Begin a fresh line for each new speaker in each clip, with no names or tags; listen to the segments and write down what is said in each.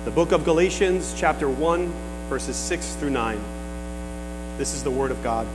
The book of Galatians, chapter 1, verses 6 through 9. This is the word of God.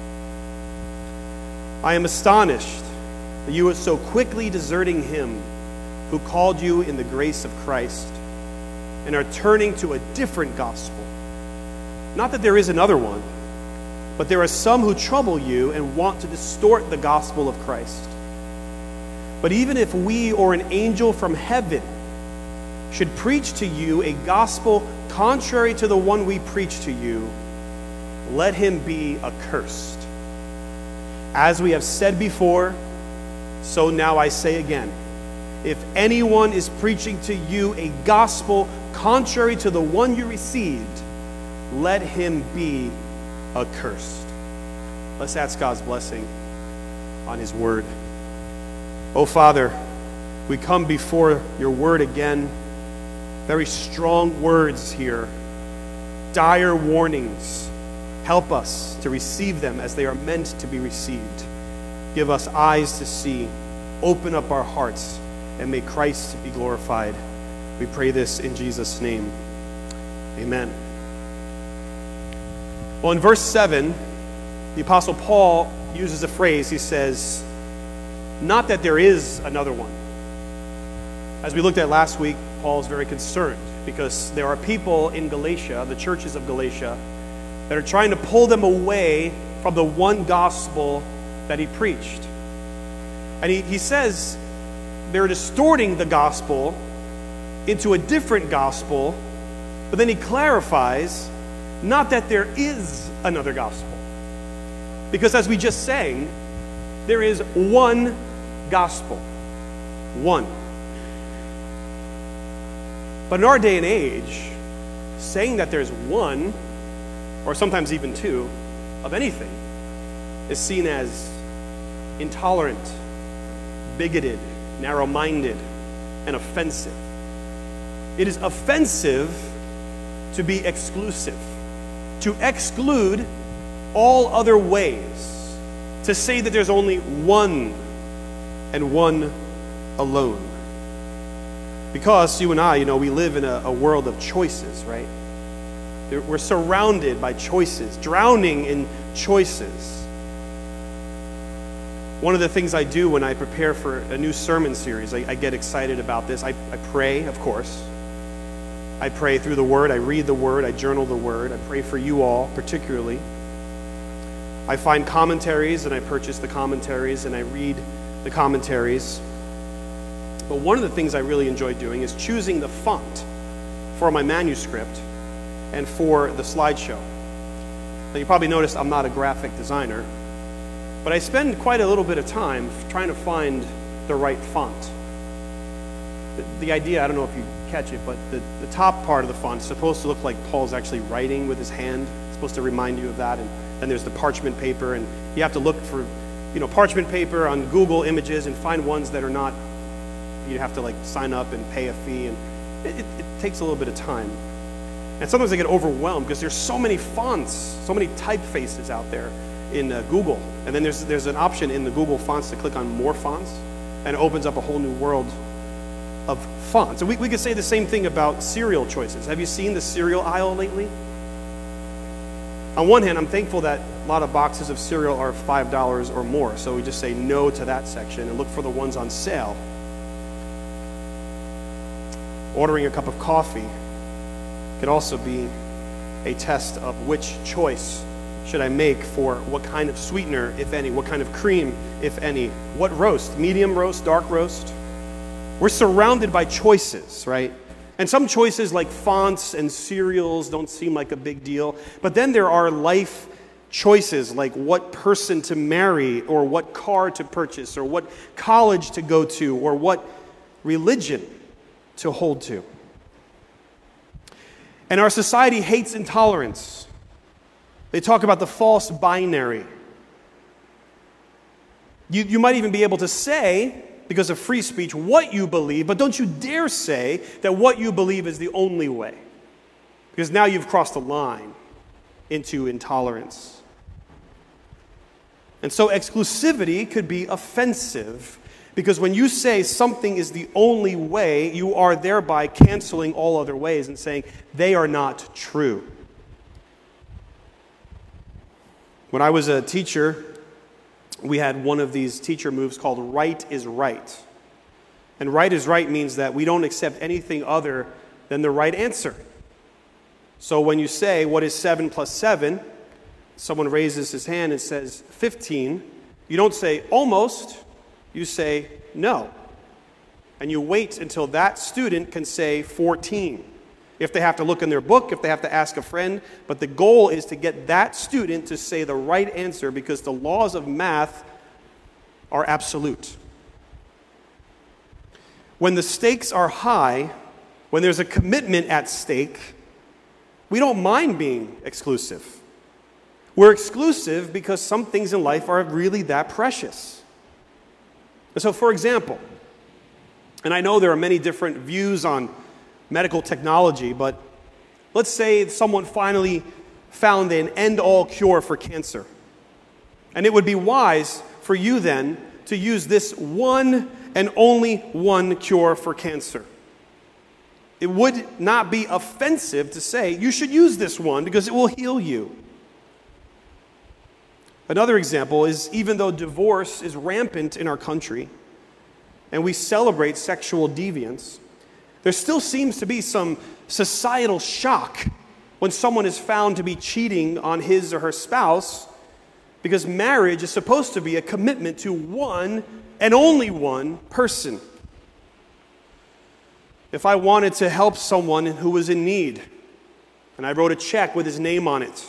I am astonished that you are so quickly deserting him who called you in the grace of Christ and are turning to a different gospel. Not that there is another one, but there are some who trouble you and want to distort the gospel of Christ. But even if we or an angel from heaven should preach to you a gospel contrary to the one we preach to you, let him be accursed. As we have said before, so now I say again, if anyone is preaching to you a gospel contrary to the one you received, let him be accursed. Let's ask God's blessing on his word. Oh Father, we come before your word again. Very strong words here, dire warnings. Help us to receive them as they are meant to be received. Give us eyes to see, open up our hearts, and may Christ be glorified. We pray this in Jesus' name. Amen. Well, in verse 7, the Apostle Paul uses a phrase. He says, not that there is another one. As we looked at last week, Paul is very concerned because there are people in Galatia, the churches of Galatia, that are trying to pull them away from the one gospel that he preached. And he says they're distorting the gospel into a different gospel, but then he clarifies, not that there is another gospel. Because as we just sang, there is one gospel. One. But in our day and age, saying that there's one, or sometimes even two, of anything, is seen as intolerant, bigoted, narrow-minded, and offensive. It is offensive to be exclusive, to exclude all other ways, to say that there's only one and one alone. Because you and I, we live in a world of choices, right? We're surrounded by choices, drowning in choices. One of the things I do when I prepare for a new sermon series, I get excited about this. I pray, of course. I pray through the Word. I read the Word. I journal the Word. I pray for you all, particularly. I find commentaries, and I purchase the commentaries, and I read the commentaries. But one of the things I really enjoy doing is choosing the font for my manuscript and for the slideshow. Now, you probably noticed I'm not a graphic designer, but I spend quite a little bit of time trying to find the right font. The idea, I don't know if you catch it, but the top part of the font is supposed to look like Paul's actually writing with his hand. It's supposed to remind you of that. And then there's the parchment paper, and you have to look for parchment paper on Google Images and find ones that are not. You have to sign up and pay a fee, and it takes a little bit of time. And sometimes I get overwhelmed because there's so many fonts, so many typefaces out there in Google. And then there's an option in the Google fonts to click on more fonts, and it opens up a whole new world of fonts. And we could say the same thing about cereal choices. Have you seen the cereal aisle lately? On one hand, I'm thankful that a lot of boxes of cereal are $5 or more, so we just say no to that section and look for the ones on sale. Ordering a cup of coffee could also be a test of which choice should I make for what kind of sweetener, if any, what kind of cream, if any, what roast, medium roast, dark roast. We're surrounded by choices, right? And some choices like fonts and cereals don't seem like a big deal, but then there are life choices like what person to marry, or what car to purchase, or what college to go to, or what religion to hold to. And our society hates intolerance. They talk about the false binary. You might even be able to say, because of free speech, what you believe, but don't you dare say that what you believe is the only way. Because now you've crossed a line into intolerance. And so exclusivity could be offensive Because when you say something is the only way, you are thereby canceling all other ways and saying they are not true. When I was a teacher, we had one of these teacher moves called right is right. And right is right means that we don't accept anything other than the right answer. So when you say, what is 7 plus 7? Someone raises his hand and says 15. You don't say almost, you say no. And you wait until that student can say 14. If they have to look in their book, if they have to ask a friend. But the goal is to get that student to say the right answer because the laws of math are absolute. When the stakes are high, when there's a commitment at stake, we don't mind being exclusive. We're exclusive because some things in life are really that precious. And so, for example, and I know there are many different views on medical technology, but let's say someone finally found an end-all cure for cancer. And it would be wise for you then to use this one and only one cure for cancer. It would not be offensive to say, you should use this one because it will heal you. Another example is even though divorce is rampant in our country and we celebrate sexual deviance, there still seems to be some societal shock when someone is found to be cheating on his or her spouse because marriage is supposed to be a commitment to one and only one person. If I wanted to help someone who was in need, and I wrote a check with his name on it,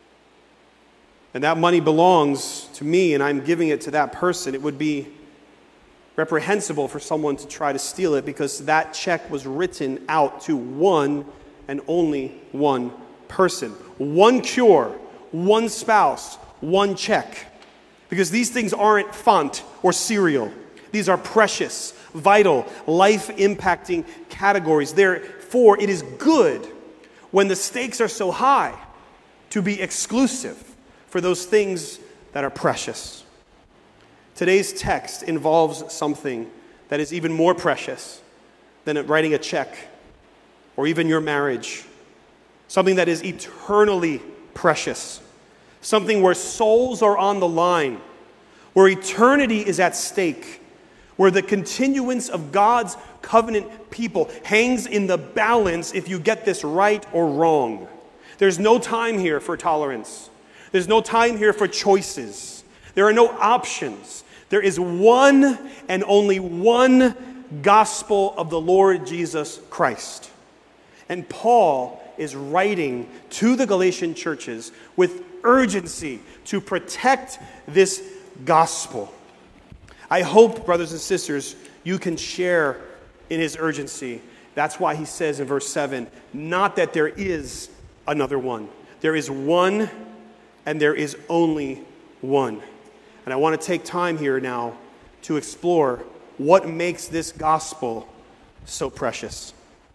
and that money belongs to me and I'm giving it to that person, it would be reprehensible for someone to try to steal it because that check was written out to one and only one person. One cure, one spouse, one check. Because these things aren't font or cereal. These are precious, vital, life-impacting categories. Therefore, it is good when the stakes are so high to be exclusive for those things that are precious. Today's text involves something that is even more precious than writing a check or even your marriage. Something that is eternally precious. Something where souls are on the line, where eternity is at stake, where the continuance of God's covenant people hangs in the balance if you get this right or wrong. There's no time here for tolerance. There's no time here for choices. There are no options. There is one and only one gospel of the Lord Jesus Christ. And Paul is writing to the Galatian churches with urgency to protect this gospel. I hope, brothers and sisters, you can share in his urgency. That's why he says in verse 7, not that there is another one. There is one and there is only one. And I want to take time here now to explore what makes this gospel so precious.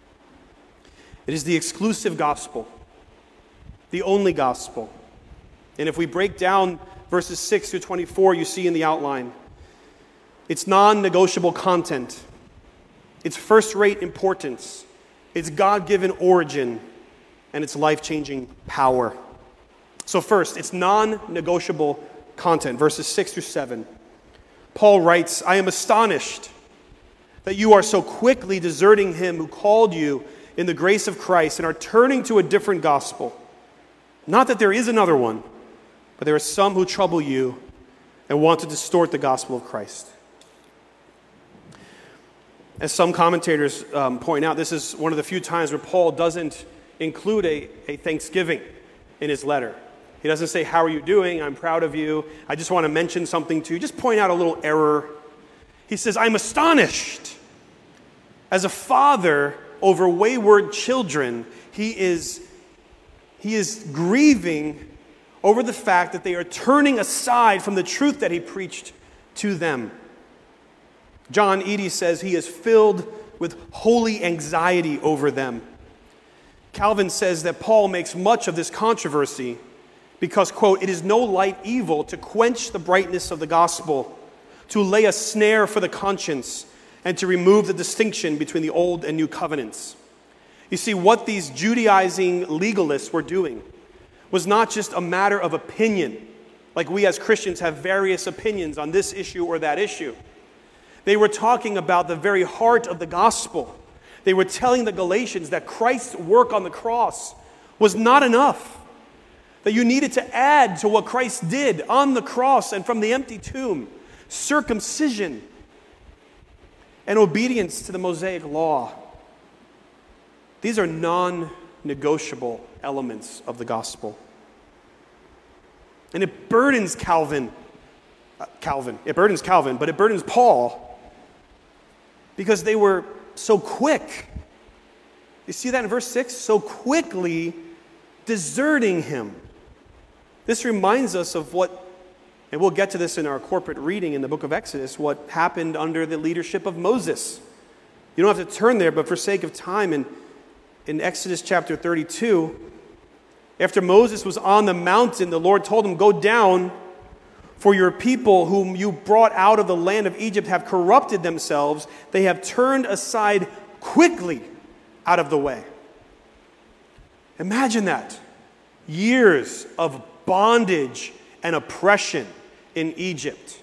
It is the exclusive gospel, the only gospel. And if we break down verses 6 through 24, you see in the outline, it's non-negotiable content. It's first-rate importance. It's God-given origin. And it's life-changing power. So first, it's non-negotiable content. Verses 6 through 7. Paul writes, I am astonished that you are so quickly deserting him who called you in the grace of Christ and are turning to a different gospel. Not that there is another one, but there are some who trouble you and want to distort the gospel of Christ. As some commentators point out, this is one of the few times where Paul doesn't include a thanksgiving in his letter. He doesn't say, how are you doing? I'm proud of you. I just want to mention something to you. Just point out a little error. He says, I'm astonished. As a father over wayward children, he is grieving over the fact that they are turning aside from the truth that he preached to them. John Eadie says he is filled with holy anxiety over them. Calvin says that Paul makes much of this controversy because, quote, it is no light evil to quench the brightness of the gospel, to lay a snare for the conscience, and to remove the distinction between the old and new covenants. You see, what these Judaizing legalists were doing was not just a matter of opinion, like we as Christians have various opinions on this issue or that issue. They were talking about the very heart of the gospel. They were telling the Galatians that Christ's work on the cross was not enough, that you needed to add to what Christ did on the cross and from the empty tomb, circumcision and obedience to the Mosaic law. These are non-negotiable elements of the gospel. And it burdens Calvin, but it burdens Paul because they were so quick. You see that in verse 6? So quickly deserting him. This reminds us of what, and we'll get to this in our corporate reading in the book of Exodus, what happened under the leadership of Moses. You don't have to turn there, but for sake of time, in Exodus chapter 32, after Moses was on the mountain, the Lord told him, "Go down, for your people whom you brought out of the land of Egypt have corrupted themselves. They have turned aside quickly out of the way." Imagine that. Years of bondage and oppression in Egypt.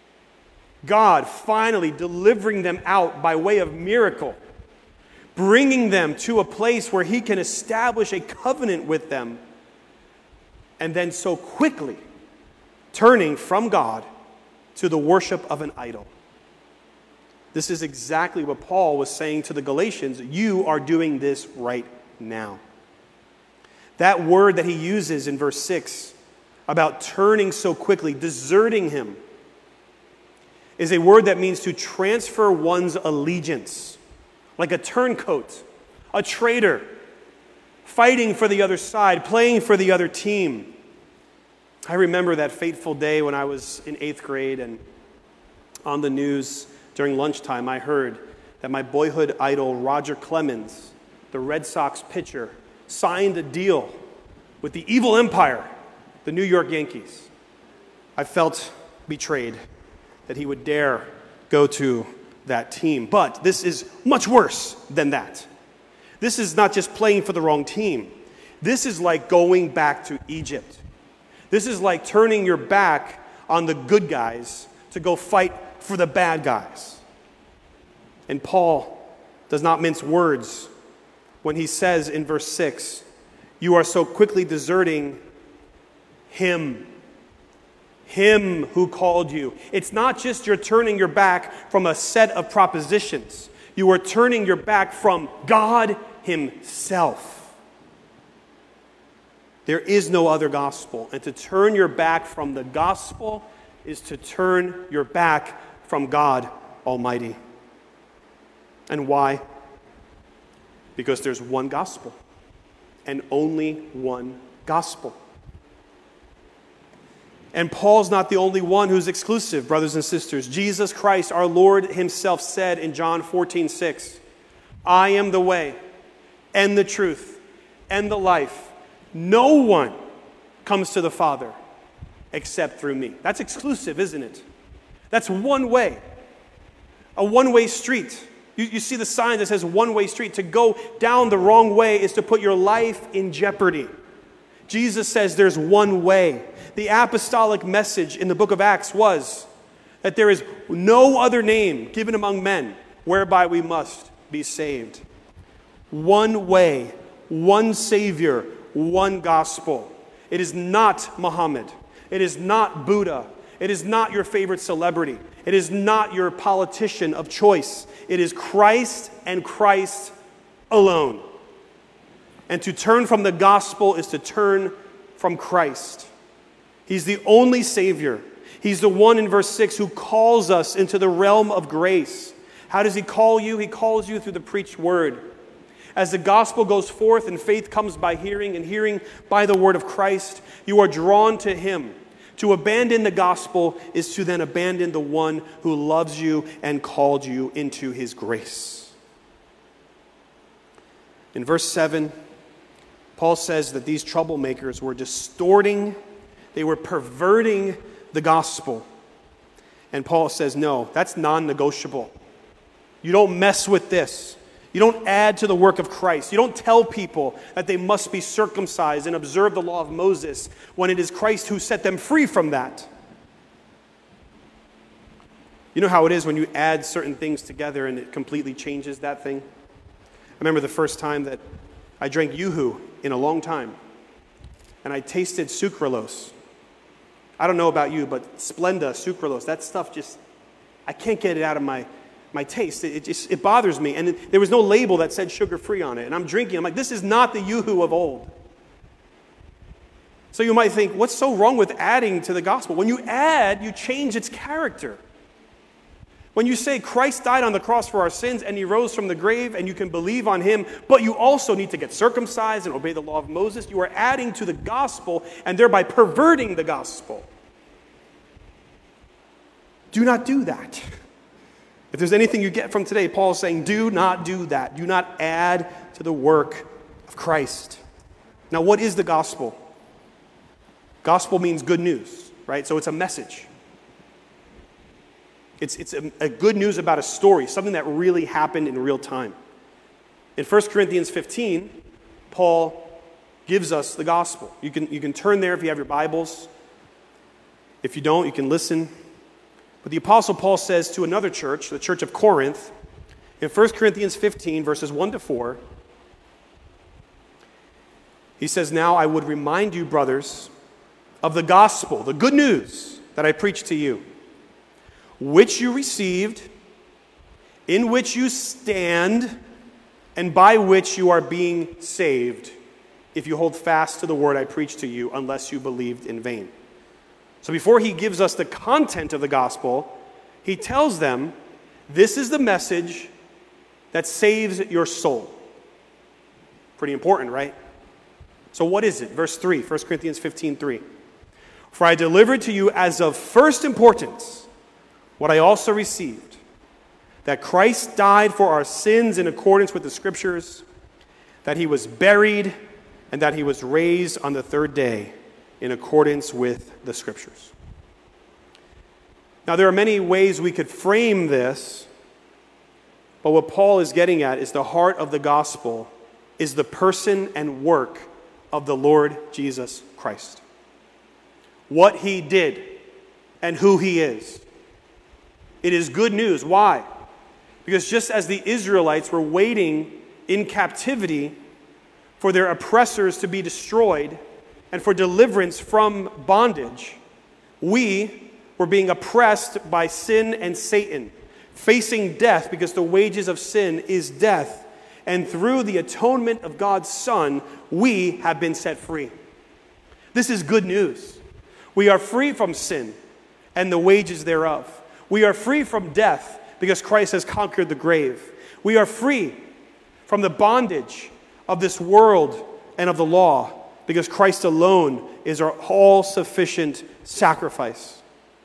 God finally delivering them out by way of miracle, bringing them to a place where he can establish a covenant with them, and then so quickly turning from God to the worship of an idol. This is exactly what Paul was saying to the Galatians. You are doing this right now. That word that he uses in verse 6 about turning so quickly, deserting him, is a word that means to transfer one's allegiance, like a turncoat, a traitor, fighting for the other side, playing for the other team. I remember that fateful day when I was in 8th grade, and on the news during lunchtime I heard that my boyhood idol Roger Clemens, the Red Sox pitcher, signed a deal with the evil empire, the New York Yankees. I felt betrayed that he would dare go to that team. But this is much worse than that. This is not just playing for the wrong team. This is like going back to Egypt. This is like turning your back on the good guys to go fight for the bad guys. And Paul does not mince words when he says in verse 6, you are so quickly deserting him who called you. It's not just you're turning your back from a set of propositions. You are turning your back from God himself. There is no other gospel. And to turn your back from the gospel is to turn your back from God Almighty. And why? Because there's one gospel and only one gospel. And Paul's not the only one who's exclusive, brothers and sisters. Jesus Christ, our Lord himself, said in John 14:6, I am the way and the truth and the life. No one comes to the Father except through me. That's exclusive, isn't it? That's one way. A one-way street. You see the sign that says one-way street. To go down the wrong way is to put your life in jeopardy. Jesus says there's one way. The apostolic message in the book of Acts was that there is no other name given among men whereby we must be saved. One way, one Savior, one gospel. It is not Muhammad. It is not Buddha. It is not your favorite celebrity. It is not your politician of choice. It is Christ and Christ alone. And to turn from the gospel is to turn from Christ. He's the only Savior. He's the one in verse 6 who calls us into the realm of grace. How does he call you? He calls you through the preached word. As the gospel goes forth and faith comes by hearing and hearing by the word of Christ, you are drawn to him. To abandon the gospel is to then abandon the one who loves you and called you into his grace. In verse 7, Paul says that these troublemakers were distorting, they were perverting the gospel. And Paul says, no, that's non-negotiable. You don't mess with this. You don't add to the work of Christ. You don't tell people that they must be circumcised and observe the law of Moses when it is Christ who set them free from that. You know how it is when you add certain things together and it completely changes that thing? I remember the first time that I drank Yoo-hoo in a long time, and I tasted sucralose. I don't know about you, but Splenda, sucralose, that stuff just, I can't get it out of my taste. It bothers me. And there was no label that said sugar-free on it. And I'm drinking. I'm like, this is not the Yoo-hoo of old. So you might think, what's so wrong with adding to the gospel? When you add, you change its character. When you say Christ died on the cross for our sins and he rose from the grave and you can believe on him, but you also need to get circumcised and obey the law of Moses, you are adding to the gospel and thereby perverting the gospel. Do not do that. If there's anything you get from today, Paul is saying, do not do that. Do not add to the work of Christ. Now, what is the gospel? Gospel means good news, right? So it's a message. It's a good news about a story, something that really happened in real time. In 1 Corinthians 15, Paul gives us the gospel. You can turn there if you have your Bibles. If you don't, you can listen. But the Apostle Paul says to another church, the church of Corinth, in 1 Corinthians 15, verses 1 to 4, he says, now I would remind you, brothers, of the gospel, the good news that I preached to you, which you received, in which you stand, and by which you are being saved, if you hold fast to the word I preached to you, unless you believed in vain. So before he gives us the content of the gospel, he tells them, this is the message that saves your soul. Pretty important, right? So what is it? Verse 3, 1 Corinthians 15:3. For I delivered to you as of first importance what I also received, that Christ died for our sins in accordance with the Scriptures, that he was buried, and that he was raised on the third day in accordance with the Scriptures. Now, there are many ways we could frame this, but what Paul is getting at is the heart of the gospel is the person and work of the Lord Jesus Christ. What he did and who he is. It is good news. Why? Because just as the Israelites were waiting in captivity for their oppressors to be destroyed and for deliverance from bondage, we were being oppressed by sin and Satan, facing death because the wages of sin is death. And through the atonement of God's Son, we have been set free. This is good news. We are free from sin and the wages thereof. We are free from death because Christ has conquered the grave. We are free from the bondage of this world and of the law because Christ alone is our all-sufficient sacrifice.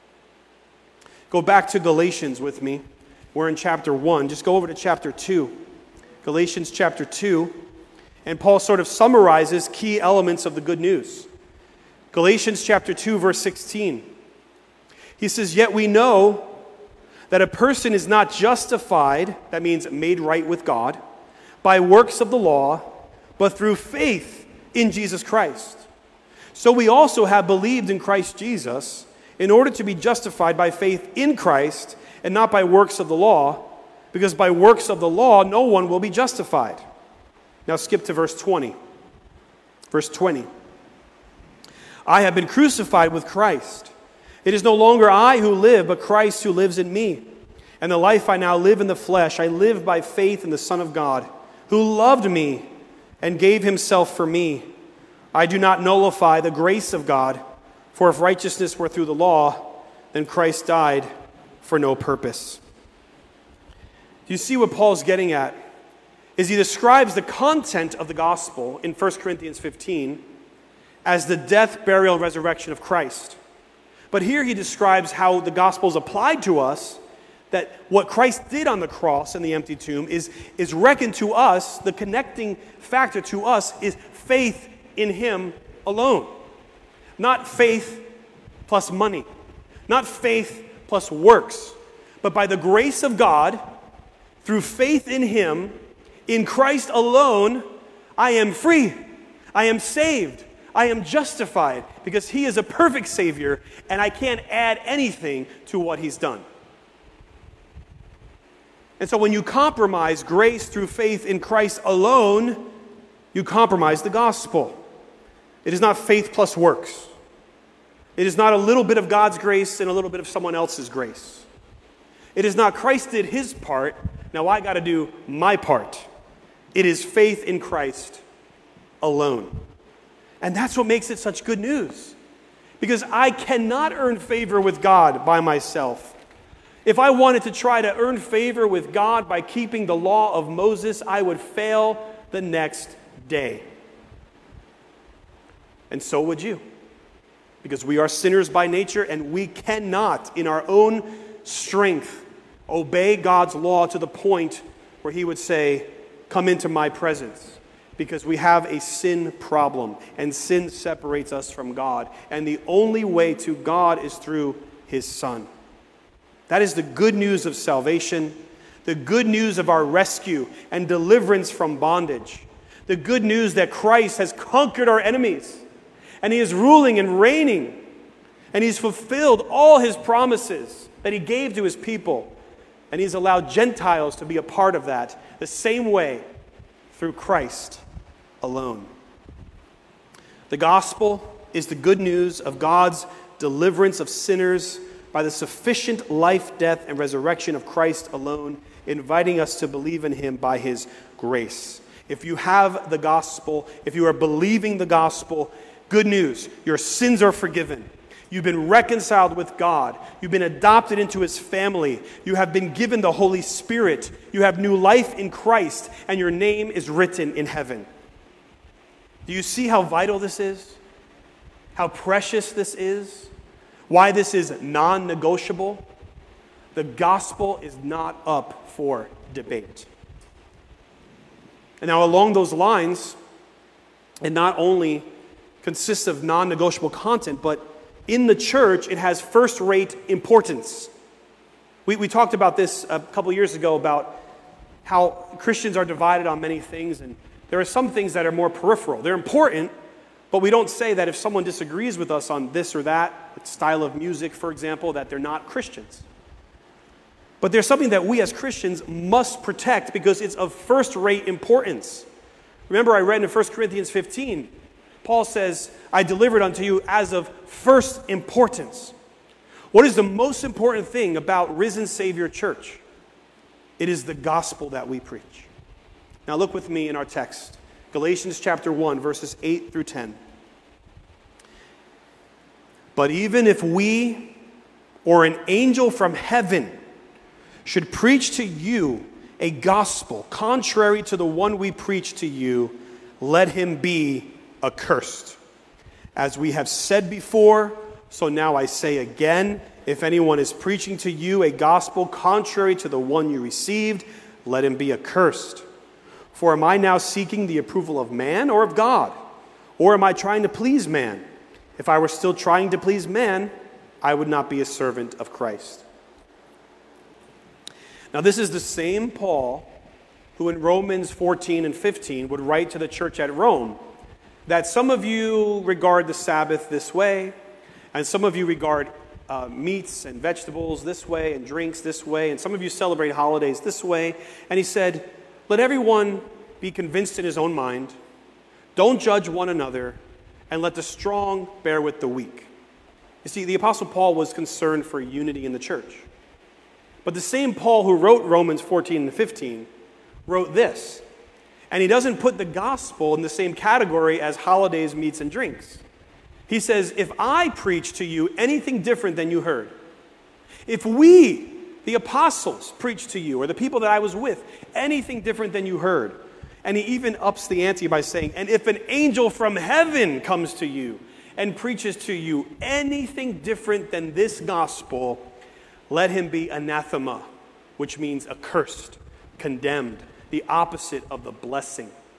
Go back to Galatians with me. We're in chapter 1. Just go over to chapter 2. Galatians chapter 2. And Paul sort of summarizes key elements of the good news. Galatians chapter 2, verse 16. He says, yet we know that a person is not justified, that means made right with God, by works of the law, but through faith in Jesus Christ. So we also have believed in Christ Jesus in order to be justified by faith in Christ and not by works of the law, because by works of the law no one will be justified. Now skip to verse 20. Verse 20. I have been crucified with Christ. It is no longer I who live, but Christ who lives in me. And the life I now live in the flesh, I live by faith in the Son of God, who loved me and gave himself for me. I do not nullify the grace of God, for if righteousness were through the law, then Christ died for no purpose. Do you see what Paul's getting at? Is he describes the content of the gospel in 1 Corinthians 15 as the death, burial, and resurrection of Christ. But here he describes how the gospel is applied to us, that what Christ did on the cross in the empty tomb is reckoned to us, the connecting factor to us is faith in him alone. Not faith plus money. Not faith plus works, but by the grace of God, through faith in Him, in Christ alone, I am free, I am saved, I am justified, because He is a perfect Savior, and I can't add anything to what He's done. And so when you compromise grace through faith in Christ alone, you compromise the gospel. It is not faith plus works. It is not a little bit of God's grace and a little bit of someone else's grace. It is not Christ did His part, now I got to do my part. It is faith in Christ alone. And that's what makes it such good news. Because I cannot earn favor with God by myself. If I wanted to try to earn favor with God by keeping the law of Moses, I would fail the next day. And so would you. Because we are sinners by nature, and we cannot, in our own strength, obey God's law to the point where He would say, come into my presence. Because we have a sin problem, and sin separates us from God. And the only way to God is through His Son. That is the good news of salvation, the good news of our rescue and deliverance from bondage, the good news that Christ has conquered our enemies, and He is ruling and reigning, and He's fulfilled all His promises that He gave to His people, and He's allowed Gentiles to be a part of that the same way through Christ alone. The gospel is the good news of God's deliverance of sinners by the sufficient life, death, and resurrection of Christ alone, inviting us to believe in Him by His grace. If you have the gospel, if you are believing the gospel, good news, your sins are forgiven. You've been reconciled with God. You've been adopted into His family. You have been given the Holy Spirit. You have new life in Christ, and your name is written in heaven. Do you see how vital this is? How precious this is? Why this is non-negotiable? The gospel is not up for debate. And now along those lines, it not only consists of non-negotiable content, but in the church, it has first-rate importance. We talked about this a couple years ago about how Christians are divided on many things, and there are some things that are more peripheral. They're important, but we don't say that if someone disagrees with us on this or that, style of music, for example, that they're not Christians. But there's something that we as Christians must protect because it's of first-rate importance. Remember, I read in 1 Corinthians 15, Paul says, I delivered unto you as of first importance. What is the most important thing about Risen Savior Church? It is the gospel that we preach. Now look with me in our text. Galatians chapter 1, verses 8 through 10. But even if we or an angel from heaven should preach to you a gospel contrary to the one we preach to you, let him be accursed. As we have said before, so now I say again, if anyone is preaching to you a gospel contrary to the one you received, let him be accursed. For am I now seeking the approval of man or of God? Or am I trying to please man? If I were still trying to please man, I would not be a servant of Christ. Now this is the same Paul who in Romans 14 and 15 would write to the church at Rome that some of you regard the Sabbath this way, and some of you regard meats and vegetables this way and drinks this way, and some of you celebrate holidays this way. And he said, let everyone be convinced in his own mind. Don't judge one another, and let the strong bear with the weak. You see, the Apostle Paul was concerned for unity in the church. But the same Paul who wrote Romans 14 and 15 wrote this. And he doesn't put the gospel in the same category as holidays, meats, and drinks. He says, if I preach to you anything different than you heard, if we, the apostles, preach to you, or the people that I was with, anything different than you heard, and he even ups the ante by saying, and if an angel from heaven comes to you and preaches to you anything different than this gospel, let him be anathema, which means accursed, condemned, the opposite of the blessing.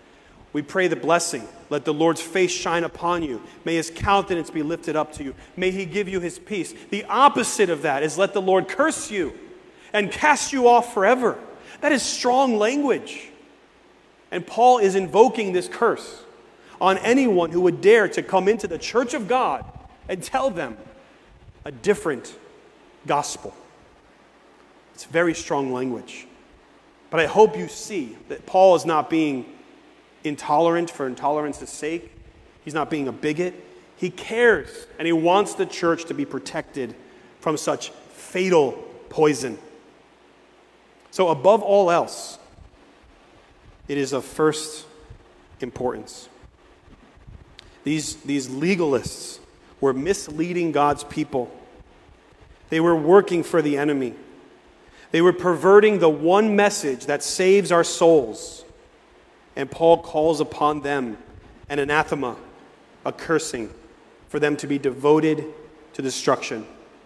We pray the blessing. Let the Lord's face shine upon you. May his countenance be lifted up to you. May he give you his peace. The opposite of that is let the Lord curse you and cast you off forever. That is strong language. And Paul is invoking this curse on anyone who would dare to come into the church of God and tell them a different gospel. It's very strong language. But I hope you see that Paul is not being intolerant for intolerance's sake. He's not being a bigot. He cares, and he wants the church to be protected from such fatal poison. So above all else, it is of first importance. These legalists were misleading God's people. They were working for the enemy. They were perverting the one message that saves our souls. And Paul calls upon them an anathema, a cursing, for them to be devoted to destruction.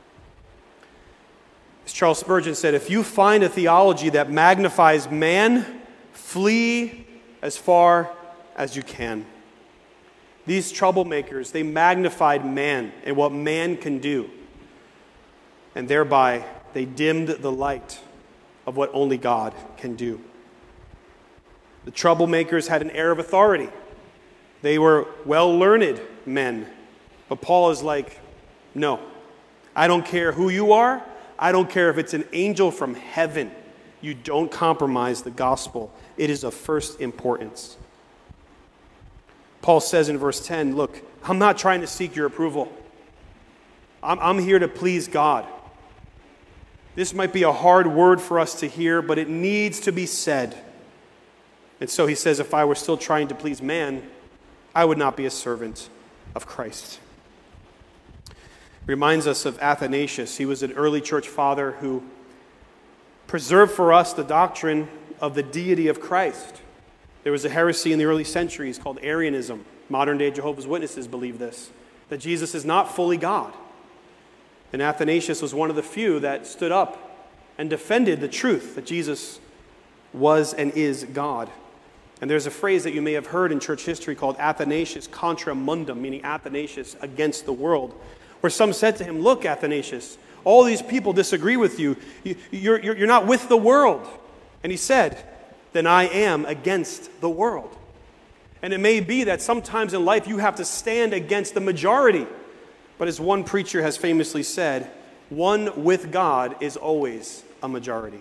As Charles Spurgeon said, if you find a theology that magnifies man, flee as far as you can. These troublemakers, they magnified man and what man can do. And thereby, they dimmed the light of what only God can do. The troublemakers had an air of authority. They were well-learned men. But Paul is like, no, I don't care who you are. I don't care if it's an angel from heaven. You don't compromise the gospel. It is of first importance. Paul says in verse 10, look, I'm not trying to seek your approval. I'm here to please God. This might be a hard word for us to hear, but it needs to be said. And so he says, if I were still trying to please man, I would not be a servant of Christ. Reminds us of Athanasius. He was an early church father who preserved for us the doctrine of the deity of Christ. There was a heresy in the early centuries called Arianism. Modern-day Jehovah's Witnesses believe this, that Jesus is not fully God. And Athanasius was one of the few that stood up and defended the truth that Jesus was and is God. And there's a phrase that you may have heard in church history called Athanasius contra mundum, meaning Athanasius against the world, where some said to him, look, Athanasius, all these people disagree with you. You're not with the world. And he said, then I am against the world. And it may be that sometimes in life you have to stand against the majority. But as one preacher has famously said, one with God is always a majority.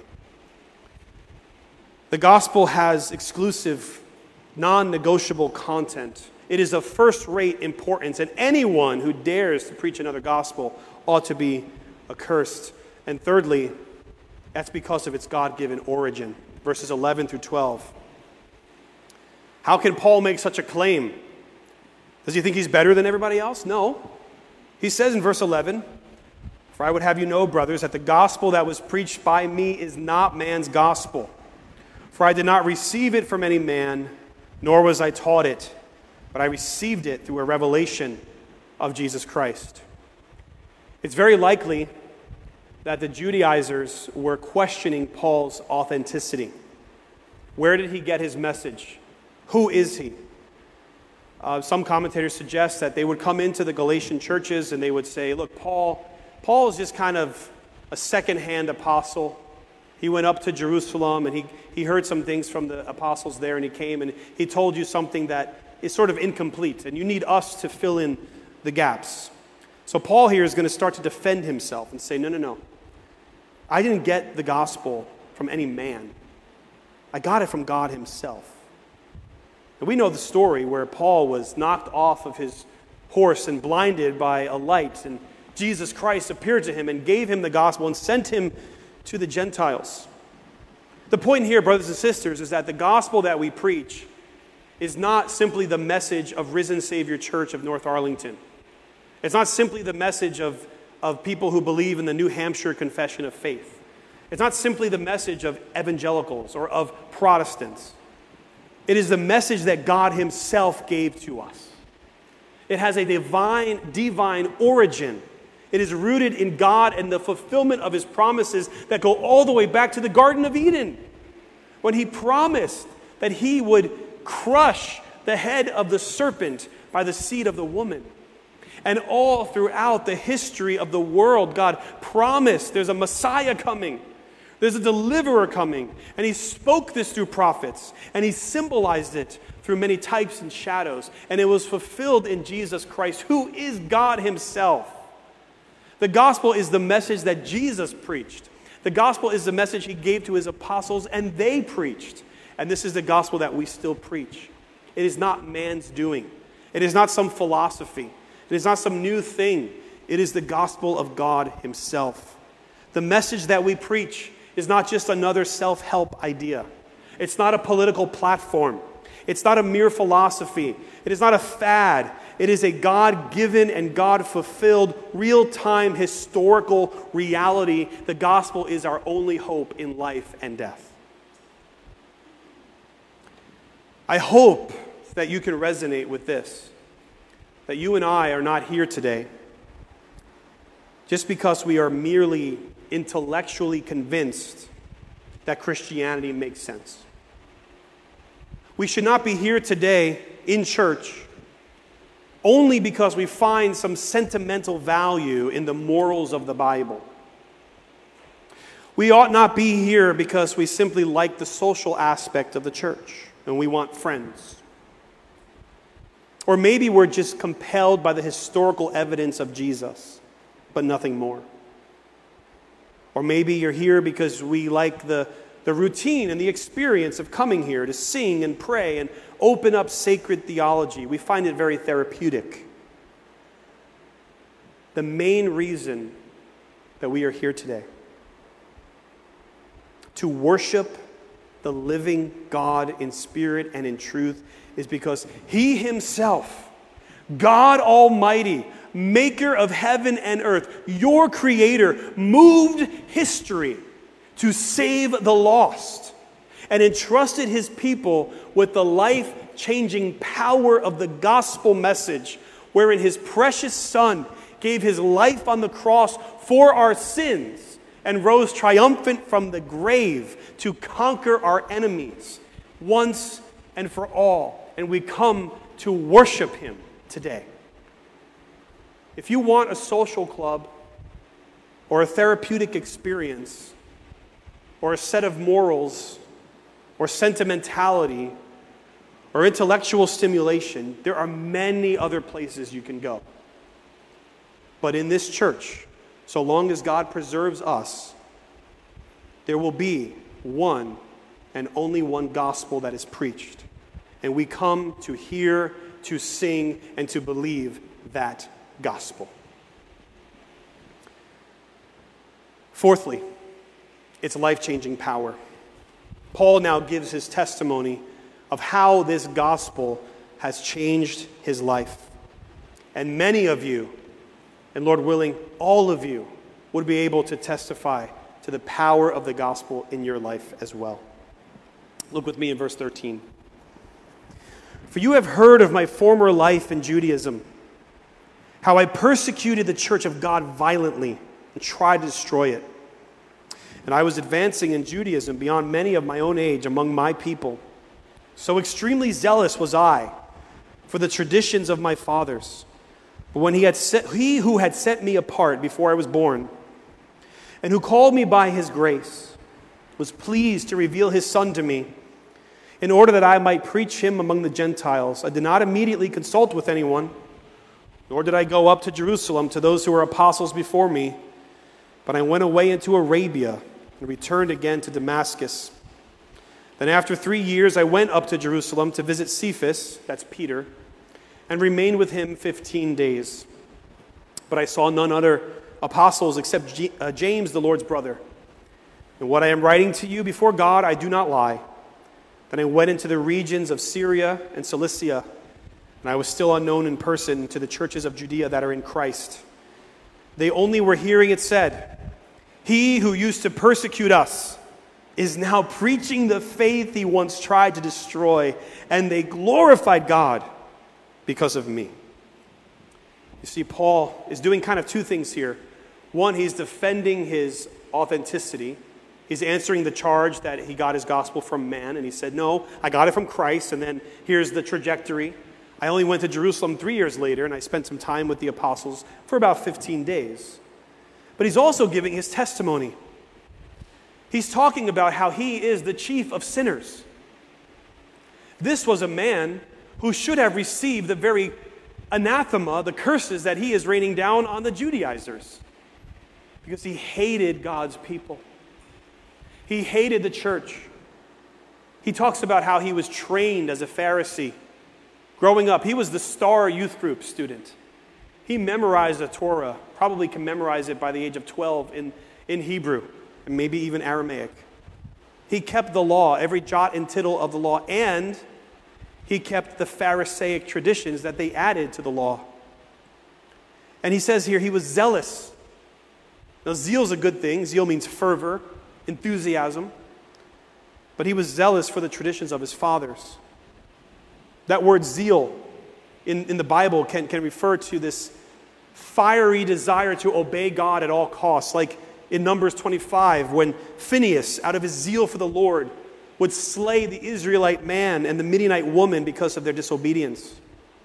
The gospel has exclusive, non-negotiable content. It is of first-rate importance, and anyone who dares to preach another gospel ought to be accursed. And thirdly, that's because of its God-given origin. Verses 11 through 12. How can Paul make such a claim? Does he think he's better than everybody else? No. He says in verse 11, for I would have you know, brothers, that the gospel that was preached by me is not man's gospel. For I did not receive it from any man, nor was I taught it, but I received it through a revelation of Jesus Christ. It's very likely that the Judaizers were questioning Paul's authenticity. Where did he get his message? Who is he? Some commentators suggest that they would come into the Galatian churches and they would say, look, Paul is just kind of a second-hand apostle. He went up to Jerusalem and he heard some things from the apostles there, and he came and he told you something that is sort of incomplete, and you need us to fill in the gaps. So Paul here is going to start to defend himself and say, no. I didn't get the gospel from any man. I got it from God himself. And we know the story where Paul was knocked off of his horse and blinded by a light, and Jesus Christ appeared to him and gave him the gospel and sent him to the Gentiles. The point here, brothers and sisters, is that the gospel that we preach is not simply the message of Risen Savior Church of North Arlington. It's not simply the message of people who believe in the New Hampshire Confession of Faith. It's not simply the message of evangelicals or of Protestants. It is the message that God himself gave to us. It has a divine origin. It is rooted in God and the fulfillment of his promises that go all the way back to the Garden of Eden, when he promised that he would crush the head of the serpent by the seed of the woman. And all throughout the history of the world, God promised there's a Messiah coming. There's a deliverer coming. And he spoke this through prophets. And he symbolized it through many types and shadows. And it was fulfilled in Jesus Christ, who is God himself. The gospel is the message that Jesus preached. The gospel is the message he gave to his apostles, and they preached. And this is the gospel that we still preach. It is not man's doing. It is not some philosophy. It is not some new thing. It is the gospel of God himself. The message that we preach is not just another self-help idea. It's not a political platform. It's not a mere philosophy. It is not a fad. It is a God-given and God-fulfilled, real-time historical reality. The gospel is our only hope in life and death. I hope that you can resonate with this, that you and I are not here today just because we are merely intellectually convinced that Christianity makes sense. We should not be here today in church only because we find some sentimental value in the morals of the Bible. We ought not be here because we simply like the social aspect of the church and we want friends. Or maybe we're just compelled by the historical evidence of Jesus, but nothing more. Or maybe you're here because we like the routine and the experience of coming here to sing and pray and open up sacred theology. We find it very therapeutic. The main reason that we are here today, to worship the living God in spirit and in truth, is because he himself, God Almighty, maker of heaven and earth, your creator, moved history to save the lost and entrusted his people with the life-changing power of the gospel message, wherein his precious Son gave his life on the cross for our sins and rose triumphant from the grave to conquer our enemies once and for all. And we come to worship him today. If you want a social club or a therapeutic experience or a set of morals or sentimentality or intellectual stimulation, there are many other places you can go. But in this church, so long as God preserves us, there will be one and only one gospel that is preached. And we come to hear, to sing, and to believe that gospel. Fourthly, its life-changing power. Paul now gives his testimony of how this gospel has changed his life. And many of you, and Lord willing, all of you, would be able to testify to the power of the gospel in your life as well. Look with me in verse 13. For you have heard of my former life in Judaism, how I persecuted the church of God violently and tried to destroy it. And I was advancing in Judaism beyond many of my own age among my people. So extremely zealous was I for the traditions of my fathers. But when he who had set me apart before I was born, and who called me by his grace, was pleased to reveal his Son to me, in order that I might preach him among the Gentiles, I did not immediately consult with anyone, nor did I go up to Jerusalem to those who were apostles before me, but I went away into Arabia and returned again to Damascus. Then after 3 years I went up to Jerusalem to visit Cephas, that's Peter, and remained with him 15 days. But I saw none other apostles except James, the Lord's brother. And what I am writing to you before God, I do not lie. Then I went into the regions of Syria and Cilicia, and I was still unknown in person to the churches of Judea that are in Christ. They only were hearing it said, "He who used to persecute us is now preaching the faith he once tried to destroy," and they glorified God because of me. You see, Paul is doing kind of two things here. One, he's defending his authenticity, He's answering the charge that he got his gospel from man, and he said, no, I got it from Christ, and then here's the trajectory. I only went to Jerusalem 3 years later, and I spent some time with the apostles for about 15 days. But he's also giving his testimony. He's talking about how he is the chief of sinners. This was a man who should have received the very anathema, the curses that he is raining down on the Judaizers, because he hated God's people. He hated the church. He talks about how he was trained as a Pharisee. Growing up, he was the star youth group student. He memorized the Torah, probably can memorize it by the age of 12 in Hebrew, and maybe even Aramaic. He kept the law, every jot and tittle of the law, and he kept the Pharisaic traditions that they added to the law. And he says here he was zealous. Now, zeal is a good thing. Zeal means fervor, enthusiasm. But he was zealous for the traditions of his fathers. That word zeal in the Bible can refer to this fiery desire to obey God at all costs. Like in Numbers 25, when Phinehas, out of his zeal for the Lord, would slay the Israelite man and the Midianite woman because of their disobedience.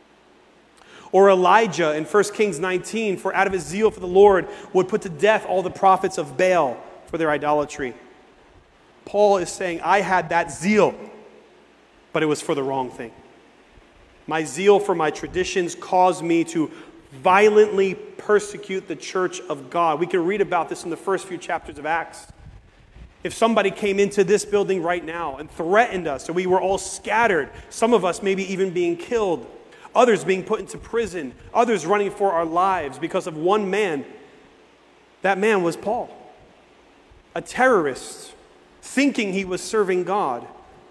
Or Elijah in 1 Kings 19, for out of his zeal for the Lord, would put to death all the prophets of Baal for their idolatry. Paul is saying, I had that zeal, but it was for the wrong thing. My zeal for my traditions caused me to violently persecute the church of God. We can read about this in the first few chapters of Acts. If somebody came into this building right now and threatened us, and we were all scattered, some of us maybe even being killed, others being put into prison, others running for our lives because of one man, that man was Paul. A terrorist, thinking he was serving God,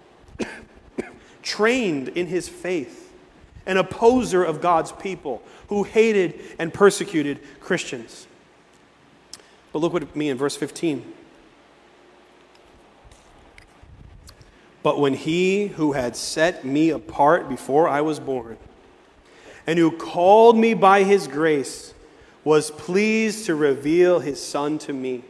trained in his faith, an opposer of God's people who hated and persecuted Christians. But look what it means in verse 15. But when he who had set me apart before I was born, and who called me by his grace, was pleased to reveal his Son to me.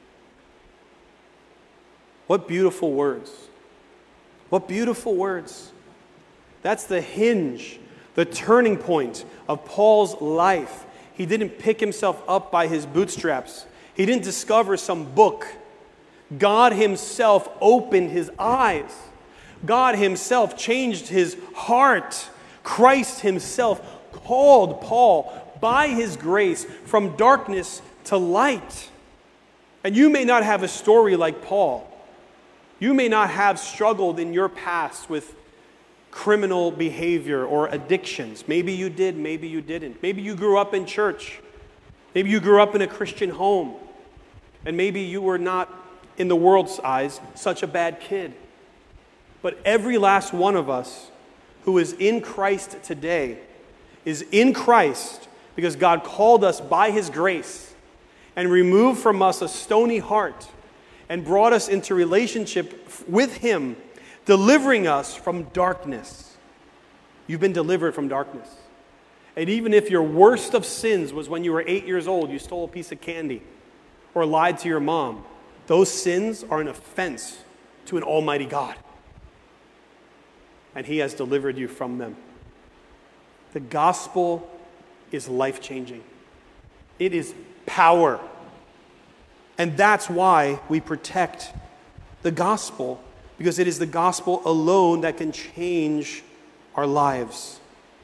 What beautiful words. What beautiful words. That's the hinge, the turning point of Paul's life. He didn't pick himself up by his bootstraps. He didn't discover some book. God himself opened his eyes. God himself changed his heart. Christ himself called Paul by his grace from darkness to light. And you may not have a story like Paul. You may not have struggled in your past with criminal behavior or addictions. Maybe you did, maybe you didn't. Maybe you grew up in church. Maybe you grew up in a Christian home. And maybe you were not, in the world's eyes, such a bad kid. But every last one of us who is in Christ today is in Christ because God called us by his grace and removed from us a stony heart and brought us into relationship with him, delivering us from darkness. You've been delivered from darkness. And even if your worst of sins was when you were 8 years old, you stole a piece of candy or lied to your mom, those sins are an offense to an almighty God. And he has delivered you from them. The gospel is life-changing. It is power. And that's why we protect the gospel, because it is the gospel alone that can change our lives.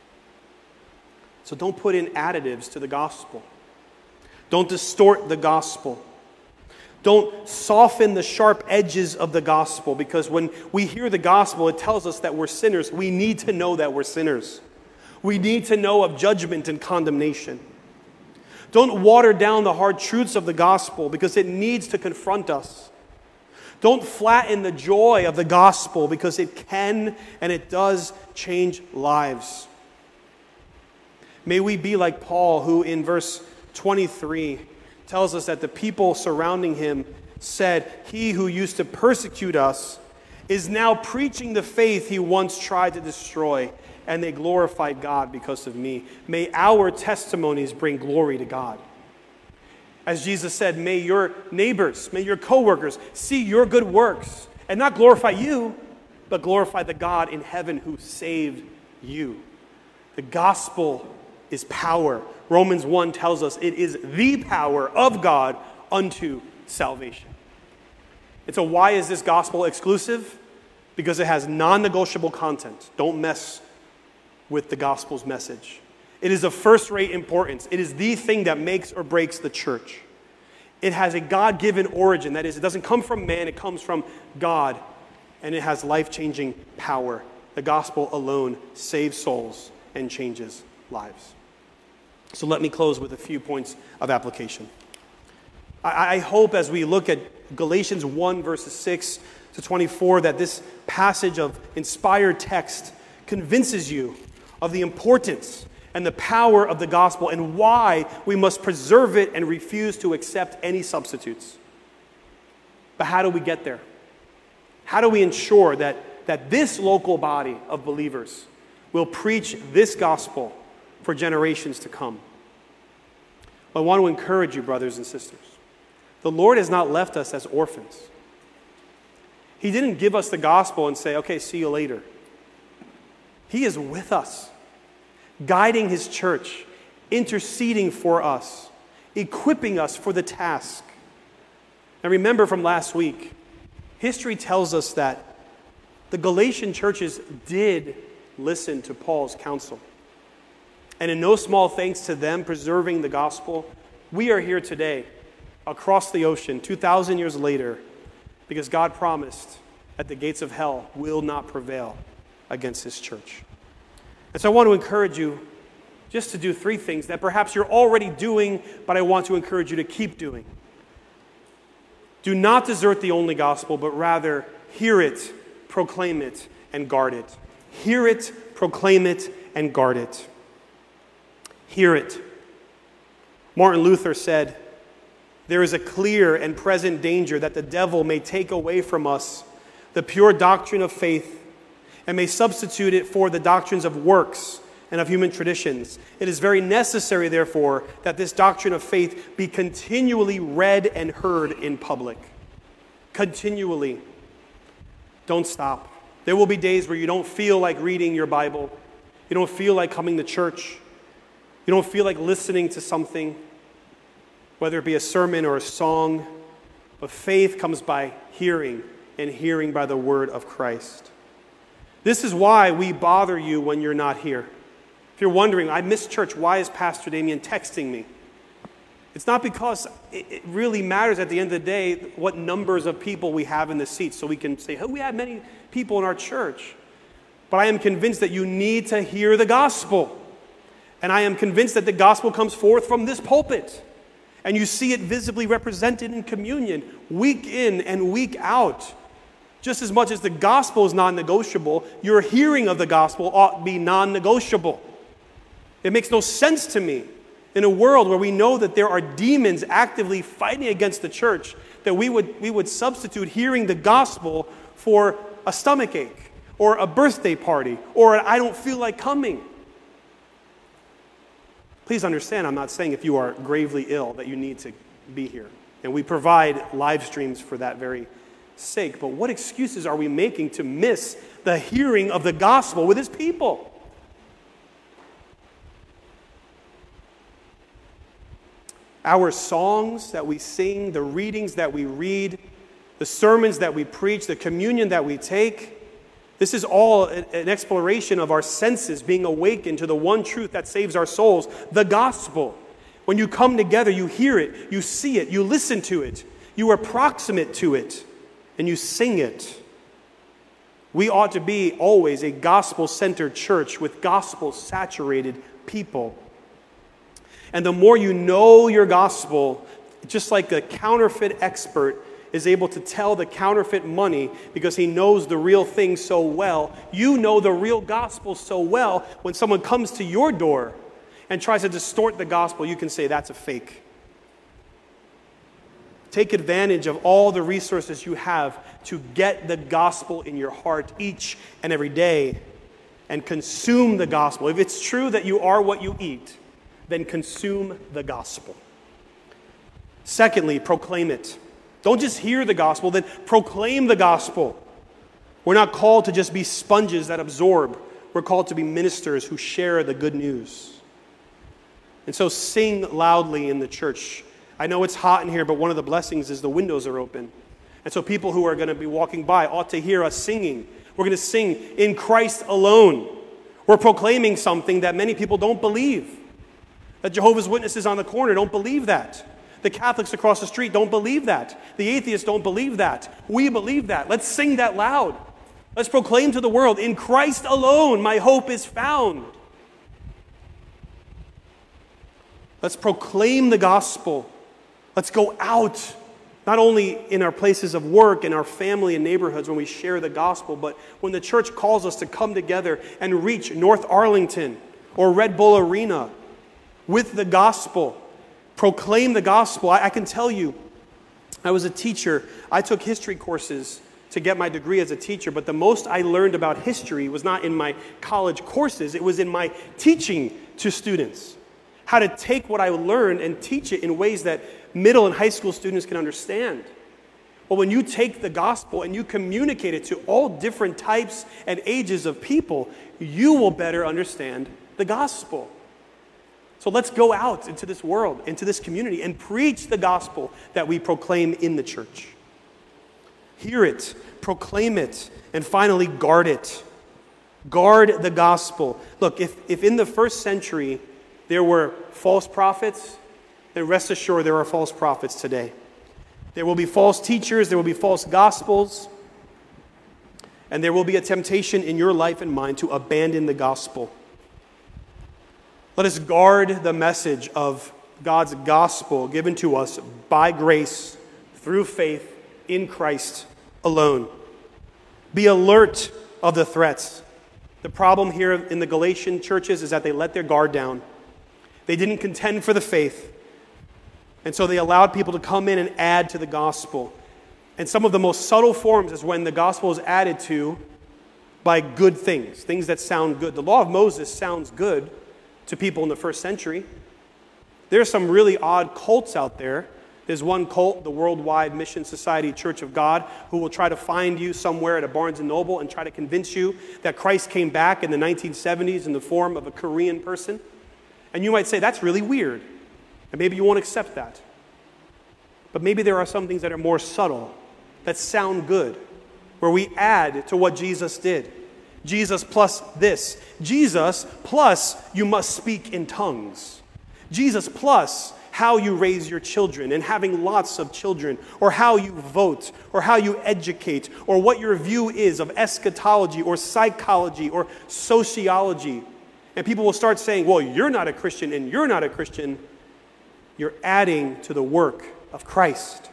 So don't put in additives to the gospel. Don't distort the gospel. Don't soften the sharp edges of the gospel, because when we hear the gospel, it tells us that we're sinners. We need to know that we're sinners. We need to know of judgment and condemnation. Don't water down the hard truths of the gospel, because it needs to confront us. Don't flatten the joy of the gospel, because it can and it does change lives. May we be like Paul, who in verse 23 tells us that the people surrounding him said, "He who used to persecute us is now preaching the faith he once tried to destroy, and they glorified God because of me." May our testimonies bring glory to God. As Jesus said, may your neighbors, may your coworkers see your good works and not glorify you, but glorify the God in heaven who saved you. The gospel is power. Romans 1 tells us it is the power of God unto salvation. And so why is this gospel exclusive? Because it has non-negotiable content. Don't mess with the gospel's message. It is of first-rate importance. It is the thing that makes or breaks the church. It has a God-given origin. That is, it doesn't come from man, it comes from God. And it has life-changing power. The gospel alone saves souls and changes lives. So let me close with a few points of application. I hope as we look at Galatians 1, verses 6 to 24, that this passage of inspired text convinces you of the importance and the power of the gospel and why we must preserve it and refuse to accept any substitutes. But how do we get there? How do we ensure that this local body of believers will preach this gospel for generations to come? I want to encourage you, brothers and sisters. The Lord has not left us as orphans. He didn't give us the gospel and say, okay, see you later. He is with us, guiding his church, interceding for us, equipping us for the task. And remember from last week, history tells us that the Galatian churches did listen to Paul's counsel. And in no small thanks to them preserving the gospel, we are here today, across the ocean, 2,000 years later, because God promised that the gates of hell will not prevail against his church. And so I want to encourage you just to do three things that perhaps you're already doing, but I want to encourage you to keep doing. Do not desert the only gospel, but rather hear it, proclaim it, and guard it. Hear it, proclaim it, and guard it. Hear it. Martin Luther said, "There is a clear and present danger that the devil may take away from us the pure doctrine of faith and may substitute it for the doctrines of works and of human traditions. It is very necessary, therefore, that this doctrine of faith be continually read and heard in public." Continually. Don't stop. There will be days where you don't feel like reading your Bible. You don't feel like coming to church. You don't feel like listening to something, whether it be a sermon or a song. But faith comes by hearing, and hearing by the word of Christ. This is why we bother you when you're not here. If you're wondering, I miss church, why is Pastor Damien texting me? It's not because it really matters at the end of the day what numbers of people we have in the seats, so we can say, oh, we have many people in our church. But I am convinced that you need to hear the gospel. And I am convinced that the gospel comes forth from this pulpit. And you see it visibly represented in communion, week in and week out. Just as much as the gospel is non-negotiable, your hearing of the gospel ought to be non-negotiable. It makes no sense to me in a world where we know that there are demons actively fighting against the church that we would substitute hearing the gospel for a stomachache or a birthday party or an I don't feel like coming. Please understand, I'm not saying if you are gravely ill that you need to be here. And we provide live streams for that very sake. But what excuses are we making to miss the hearing of the gospel with his people? Our songs that we sing, the readings that we read, the sermons that we preach, the communion that we take, this is all an exploration of our senses being awakened to the one truth that saves our souls, the gospel. When you come together, you hear it, you see it, you listen to it, you are proximate to it, and you sing it. We ought to be always a gospel-centered church with gospel-saturated people. And the more you know your gospel, just like the counterfeit expert is able to tell the counterfeit money because he knows the real thing so well, you know the real gospel so well, when someone comes to your door and tries to distort the gospel, you can say that's a fake. Take advantage of all the resources you have to get the gospel in your heart each and every day and consume the gospel. If it's true that you are what you eat, then consume the gospel. Secondly, proclaim it. Don't just hear the gospel, then proclaim the gospel. We're not called to just be sponges that absorb. We're called to be ministers who share the good news. And so sing loudly in the church. I know it's hot in here, but one of the blessings is the windows are open. And so people who are going to be walking by ought to hear us singing. We're going to sing in Christ alone. We're proclaiming something that many people don't believe. That Jehovah's Witnesses on the corner don't believe that. The Catholics across the street don't believe that. The atheists don't believe that. We believe that. Let's sing that loud. Let's proclaim to the world, in Christ alone my hope is found. Let's proclaim the gospel. Let's go out, not only in our places of work, in our family and neighborhoods when we share the gospel, but when the church calls us to come together and reach North Arlington or Red Bull Arena with the gospel. Proclaim the gospel. I can tell you, I was a teacher. I took history courses to get my degree as a teacher, but the most I learned about history was not in my college courses. It was in my teaching to students. How to take what I learned and teach it in ways that middle and high school students can understand. Well, when you take the gospel and you communicate it to all different types and ages of people, you will better understand the gospel. So let's go out into this world, into this community, and preach the gospel that we proclaim in the church. Hear it, proclaim it, and finally guard it. Guard the gospel. Look, if in the first century there were false prophets, then rest assured there are false prophets today. There will be false teachers, there will be false gospels, and there will be a temptation in your life and mine to abandon the gospel. Let us guard the message of God's gospel given to us by grace through faith in Christ alone. Be alert of the threats. The problem here in the Galatian churches is that they let their guard down. They didn't contend for the faith. And so they allowed people to come in and add to the gospel. And some of the most subtle forms is when the gospel is added to by good things, things that sound good. The law of Moses sounds good to people in the first century. There are some really odd cults out there. There's one cult, the Worldwide Mission Society Church of God, who will try to find you somewhere at a Barnes & Noble and try to convince you that Christ came back in the 1970s in the form of a Korean person. And you might say, that's really weird. And maybe you won't accept that. But maybe there are some things that are more subtle, that sound good, where we add to what Jesus did. Jesus plus this. Jesus plus you must speak in tongues. Jesus plus how you raise your children and having lots of children, or how you vote, or how you educate, or what your view is of eschatology or psychology or sociology. And people will start saying, well, you're not a Christian and you're not a Christian. You're adding to the work of Christ.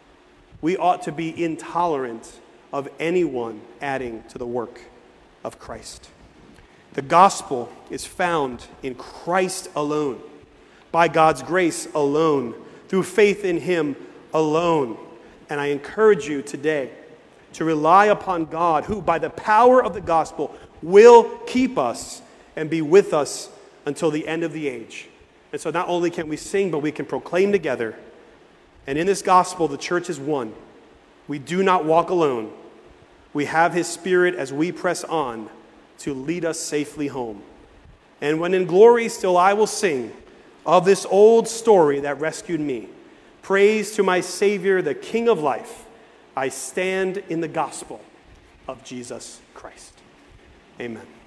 We ought to be intolerant of anyone adding to the work of Christ. The gospel is found in Christ alone, by God's grace alone, through faith in Him alone. And I encourage you today to rely upon God, who by the power of the gospel will keep us and be with us until the end of the age. And so not only can we sing, but we can proclaim together. And in this gospel, the church is one. We do not walk alone. We have His Spirit as we press on to lead us safely home. And when in glory still I will sing of this old story that rescued me. Praise to my Savior, the King of life. I stand in the gospel of Jesus Christ. Amen.